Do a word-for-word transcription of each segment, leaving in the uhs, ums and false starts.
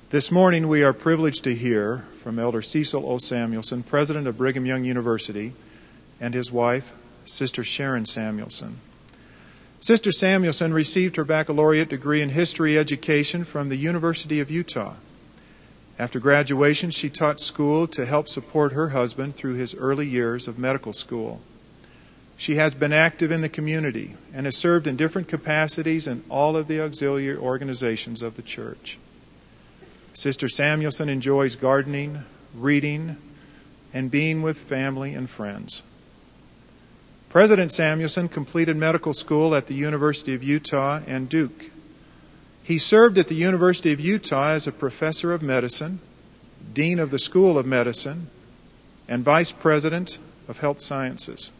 This morning we are privileged to hear from Elder Cecil O. Samuelson, President of Brigham Young University, and his wife, Sister Sharon Samuelson. Sister Samuelson received her baccalaureate degree in history education from the University of Utah. After graduation, she taught school to help support her husband through his early years of medical school. She has been active in the community and has served in different capacities in all of the auxiliary organizations of the church. Sister Samuelson enjoys gardening, reading, and being with family and friends. President Samuelson completed medical school at the University of Utah and Duke. He served at the University of Utah as a professor of medicine, dean of the School of Medicine, and vice president of health sciences.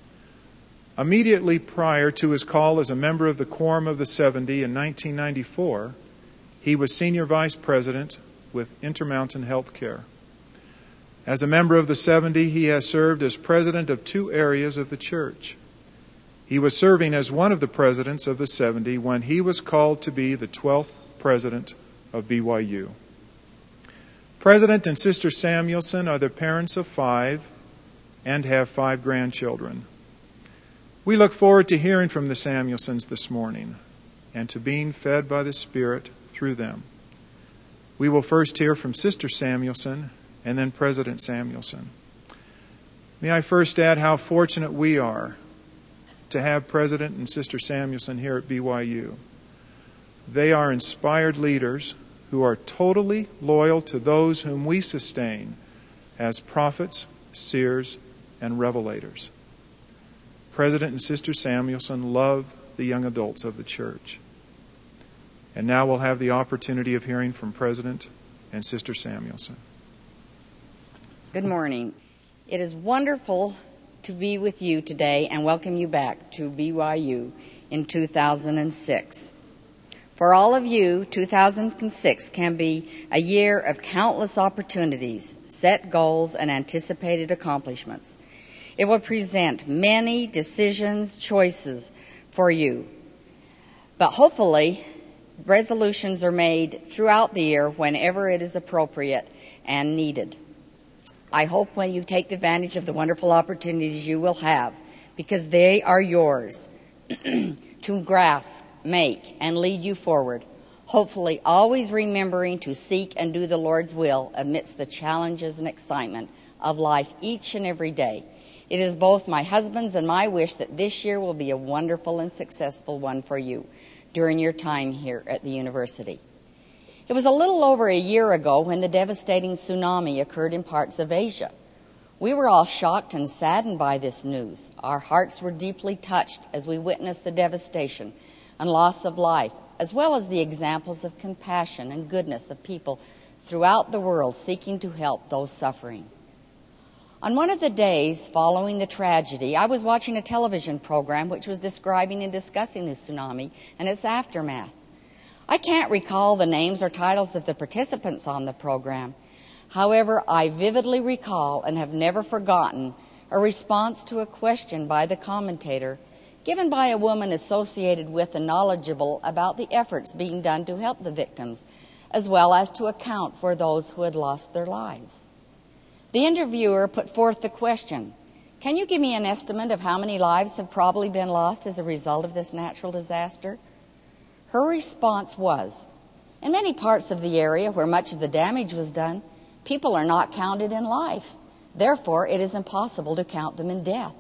Immediately prior to his call as a member of the Quorum of the seventy in nineteen ninety-four, he was senior vice president with Intermountain Healthcare. As a member of the seventy, he has served as president of two areas of the church. He was serving as one of the presidents of the seventy when he was called to be the twelfth president of B Y U. President and Sister Samuelson are the parents of five and have five grandchildren. We look forward to hearing from the Samuelsons this morning and to being fed by the Spirit through them. We will first hear from Sister Samuelson and then President Samuelson. May I first add how fortunate we are to have President and Sister Samuelson here at B Y U. They are inspired leaders who are totally loyal to those whom we sustain as prophets, seers, and revelators. President and Sister Samuelson love the young adults of the church. And now we'll have the opportunity of hearing from President and Sister Samuelson. Good morning. It is wonderful to be with you today and welcome you back to B Y U in two thousand six. For all of you, two thousand six can be a year of countless opportunities, set goals, and anticipated accomplishments. It will present many decisions, choices for you. But hopefully, resolutions are made throughout the year whenever it is appropriate and needed. I hope when you take advantage of the wonderful opportunities you will have, because they are yours to grasp, make, and lead you forward, hopefully always remembering to seek and do the Lord's will amidst the challenges and excitement of life each and every day. It is both my husband's and my wish that this year will be a wonderful and successful one for you during your time here at the university. It was a little over a year ago when the devastating tsunami occurred in parts of Asia. We were all shocked and saddened by this news. Our hearts were deeply touched as we witnessed the devastation and loss of life, as well as the examples of compassion and goodness of people throughout the world seeking to help those suffering. On one of the days following the tragedy, I was watching a television program which was describing and discussing the tsunami and its aftermath. I can't recall the names or titles of the participants on the program. However, I vividly recall and have never forgotten a response to a question by the commentator given by a woman associated with and knowledgeable about the efforts being done to help the victims, as well as to account for those who had lost their lives. The interviewer put forth the question, "Can you give me an estimate of how many lives have probably been lost as a result of this natural disaster?" Her response was, "In many parts of the area where much of the damage was done, people are not counted in life. Therefore, it is impossible to count them in death."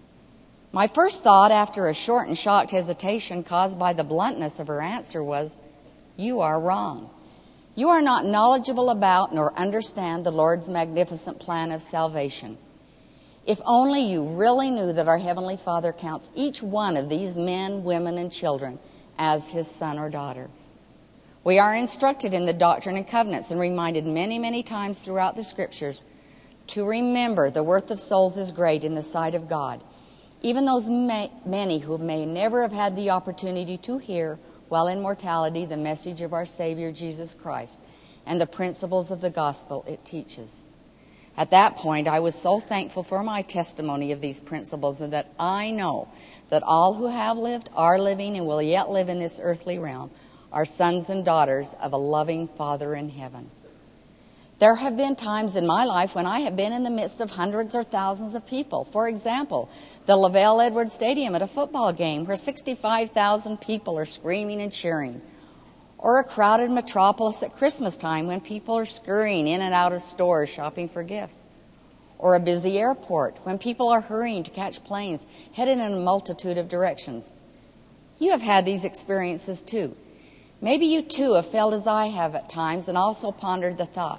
My first thought after a short and shocked hesitation caused by the bluntness of her answer was, "You are wrong. You are not knowledgeable about nor understand the Lord's magnificent plan of salvation. If only you really knew that our Heavenly Father counts each one of these men, women, and children as His son or daughter. We are instructed in the Doctrine and Covenants and reminded many, many times throughout the Scriptures to remember the worth of souls is great in the sight of God, even those may, many who may never have had the opportunity to hear while in mortality the message of our Savior Jesus Christ and the principles of the gospel it teaches. At that point, I was so thankful for my testimony of these principles and that I know that all who have lived, are living, and will yet live in this earthly realm are sons and daughters of a loving Father in heaven. There have been times in my life when I have been in the midst of hundreds or thousands of people. For example, the Lavelle Edwards Stadium at a football game where sixty-five thousand people are screaming and cheering. Or a crowded metropolis at Christmas time when people are scurrying in and out of stores shopping for gifts. Or a busy airport when people are hurrying to catch planes headed in a multitude of directions. You have had these experiences too. Maybe you too have felt as I have at times and also pondered the thought,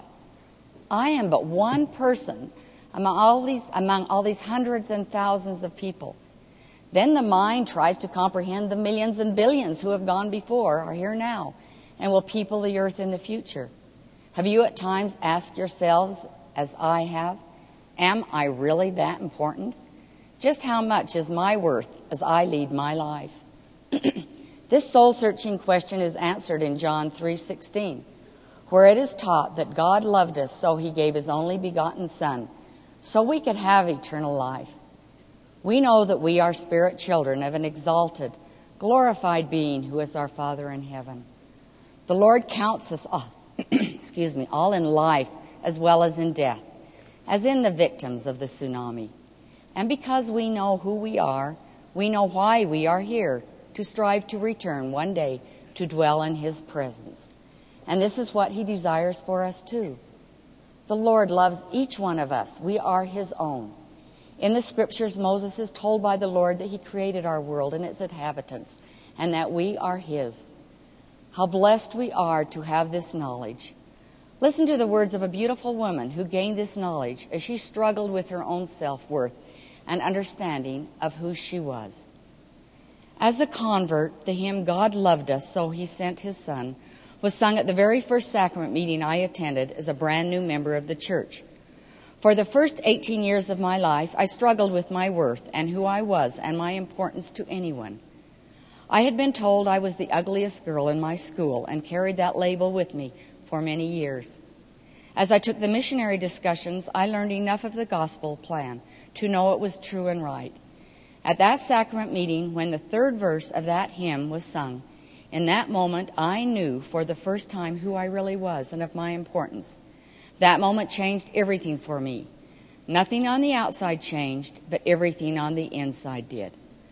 I am but one person among all these among all these hundreds and thousands of people. Then the mind tries to comprehend the millions and billions who have gone before, are here now, and will people the earth in the future. Have you at times asked yourselves, as I have, am I really that important? Just how much is my worth as I lead my life? This soul-searching question is answered in John three sixteen, where it is taught that God loved us so he gave his only begotten Son, so we could have eternal life. We know that we are spirit children of an exalted, glorified being who is our Father in heaven. The Lord counts us all, excuse me, all in life as well as in death, as in the victims of the tsunami. And because we know who we are, we know why we are here, to strive to return one day to dwell in his presence. And this is what he desires for us too. The Lord loves each one of us. We are his own. In the scriptures, Moses is told by the Lord that he created our world and its inhabitants, and that we are his. How blessed we are to have this knowledge. Listen to the words of a beautiful woman who gained this knowledge as she struggled with her own self-worth and understanding of who she was. As a convert, the hymn, God Loved Us, So He Sent His Son, was sung at the very first sacrament meeting I attended as a brand new member of the church. For the first eighteen years of my life, I struggled with my worth and who I was and my importance to anyone. I had been told I was the ugliest girl in my school and carried that label with me for many years. As I took the missionary discussions, I learned enough of the gospel plan to know it was true and right. At that sacrament meeting, when the third verse of that hymn was sung, in that moment I knew for the first time who I really was and of my importance. That moment changed everything for me. Nothing on the outside changed, but everything on the inside did.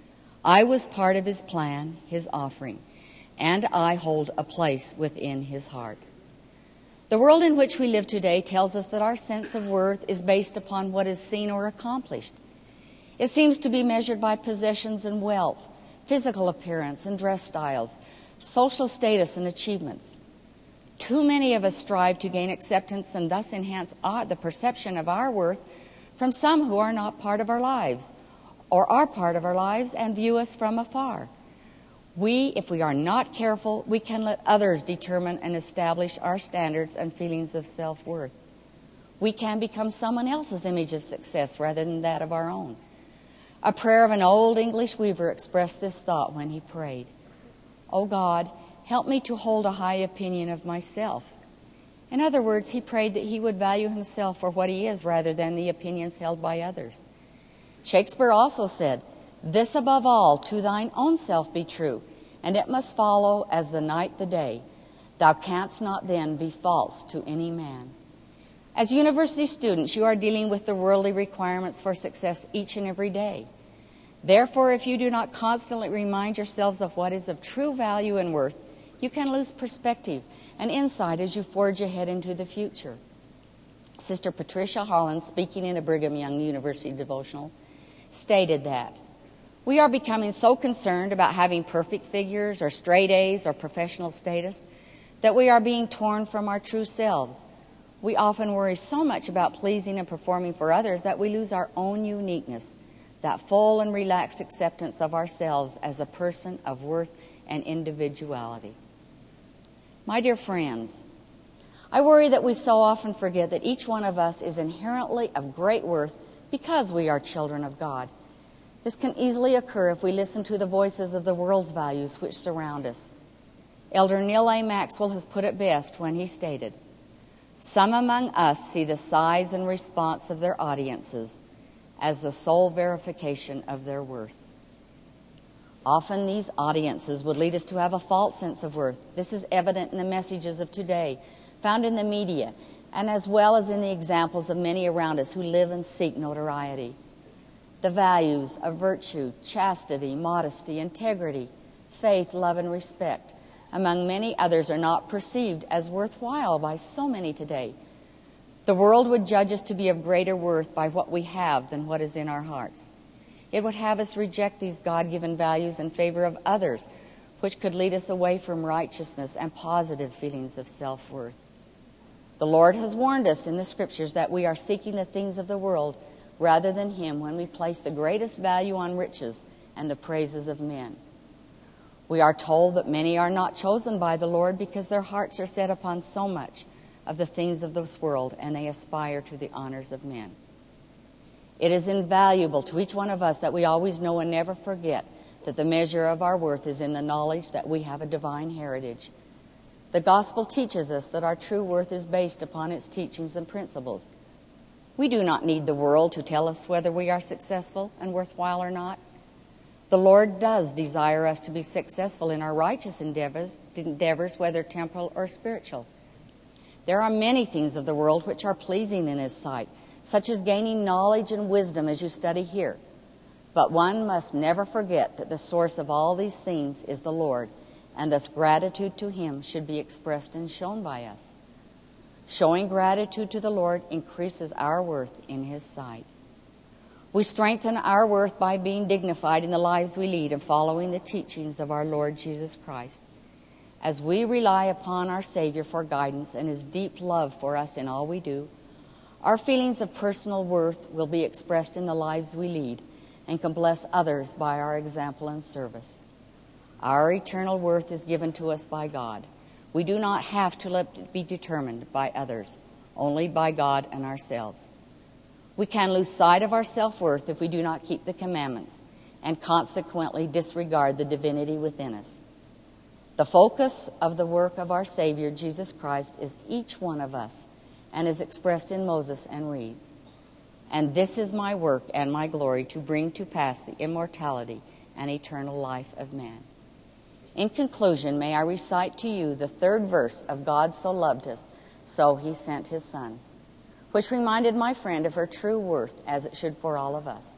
I was part of his plan, his offering, and I hold a place within his heart. The world in which we live today tells us that our sense of worth is based upon what is seen or accomplished. It seems to be measured by possessions and wealth, physical appearance and dress styles, social status and achievements. Too many of us strive to gain acceptance and thus enhance our, the perception of our worth from some who are not part of our lives, or are part of our lives and view us from afar. We, if we are not careful, we can let others determine and establish our standards and feelings of self-worth. We can become someone else's image of success rather than that of our own. A prayer of an old English weaver expressed this thought when he prayed, "O God, help me to hold a high opinion of myself." In other words, he prayed that he would value himself for what he is rather than the opinions held by others. Shakespeare also said, "This above all, to thine own self be true, and it must follow as the night the day. Thou canst not then be false to any man." As university students, you are dealing with the worldly requirements for success each and every day. Therefore, if you do not constantly remind yourselves of what is of true value and worth, you can lose perspective and insight as you forge ahead into the future. Sister Patricia Holland, speaking in a Brigham Young University devotional, stated that we are becoming so concerned about having perfect figures or straight A's or professional status that we are being torn from our true selves. We often worry so much about pleasing and performing for others that we lose our own uniqueness, that full and relaxed acceptance of ourselves as a person of worth and individuality. My dear friends, I worry that we so often forget that each one of us is inherently of great worth because we are children of God. This can easily occur if we listen to the voices of the world's values which surround us. Elder Neil A. Maxwell has put it best when he stated, "Some among us see the size and response of their audiences as the sole verification of their worth." Often these audiences would lead us to have a false sense of worth. This is evident in the messages of today, found in the media, and as well as in the examples of many around us who live and seek notoriety. The values of virtue, chastity, modesty, integrity, faith, love, and respect, among many others, are not perceived as worthwhile by so many today. The world would judge us to be of greater worth by what we have than what is in our hearts. It would have us reject these God-given values in favor of others, which could lead us away from righteousness and positive feelings of self-worth. The Lord has warned us in the Scriptures that we are seeking the things of the world rather than Him when we place the greatest value on riches and the praises of men. We are told that many are not chosen by the Lord because their hearts are set upon so much of the things of this world, and they aspire to the honors of men. It is invaluable to each one of us that we always know and never forget that the measure of our worth is in the knowledge that we have a divine heritage. The gospel teaches us that our true worth is based upon its teachings and principles. We do not need the world to tell us whether we are successful and worthwhile or not. The Lord does desire us to be successful in our righteous endeavors, endeavors, whether temporal or spiritual. There are many things of the world which are pleasing in His sight, such as gaining knowledge and wisdom as you study here. But one must never forget that the source of all these things is the Lord, and thus gratitude to Him should be expressed and shown by us. Showing gratitude to the Lord increases our worth in His sight. We strengthen our worth by being dignified in the lives we lead and following the teachings of our Lord Jesus Christ. As we rely upon our Savior for guidance and His deep love for us in all we do, our feelings of personal worth will be expressed in the lives we lead and can bless others by our example and service. Our eternal worth is given to us by God. We do not have to let it be determined by others, only by God and ourselves. We can lose sight of our self-worth if we do not keep the commandments and consequently disregard the divinity within us. The focus of the work of our Savior, Jesus Christ, is each one of us and is expressed in Moses and reads, "And this is my work and my glory, to bring to pass the immortality and eternal life of man." In conclusion, may I recite to you the third verse of God so loved us, so He sent His Son, which reminded my friend of her true worth as it should for all of us.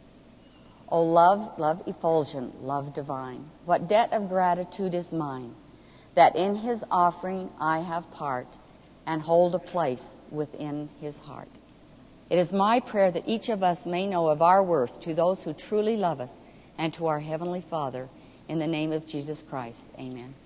O love, love effulgent, love divine, what debt of gratitude is mine, that in His offering I have part and hold a place within His heart. It is my prayer that each of us may know of our worth to those who truly love us and to our Heavenly Father, in the name of Jesus Christ. Amen.